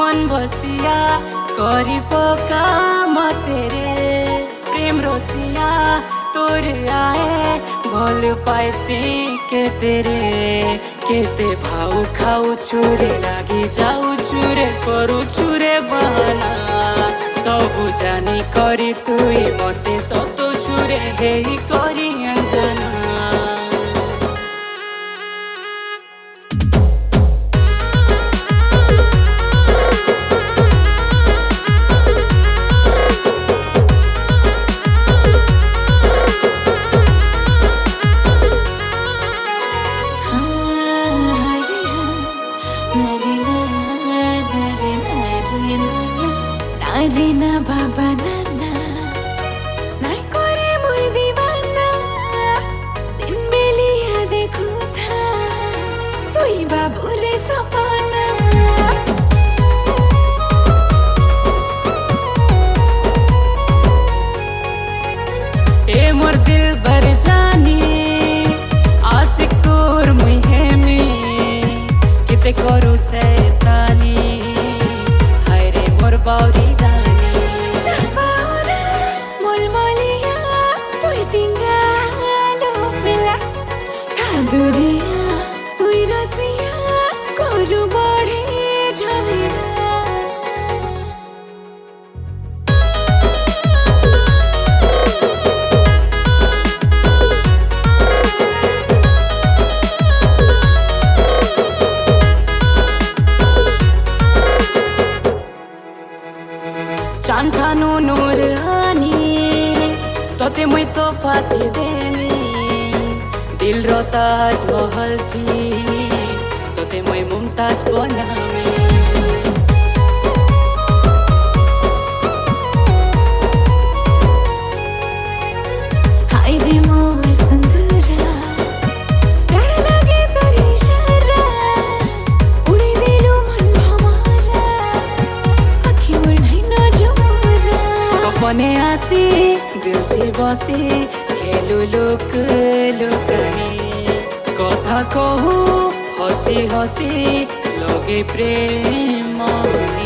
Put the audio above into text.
मन बसिया करी पका मते रे प्रेम रोसिया तोर आए भल पाइसी के तेरे केते भाउ खाऊ छुरे लागी जाऊ छुरे करू छुरे बहाना सबु जानी करी तुई मते सतो छुरे हेई करी Anjana Narina baba nana nai kore mur divana din beliya dekhu tha tui babu re sapana ए मोर दिल भर जानी आशिक तोर मुहे में किते करू शैतानी हाय रे मोर बाउरी दुरिया तुई रसिया करू बढे झमेला चांठानु नूर आनी तोते मुई तो फाती देनी दिल रो ताज महल थी तोते मुई मुमताज बनामी हाय रे मोर संदूरा प्यार लागे तोर इशारा उड़ी दिलु मन हमारा आखी मोर नहीं ना जमरा सपने आसी दिल थी बसी खेलु लुक लुकानी कथा कहू हसी हसी लगे प्रेम।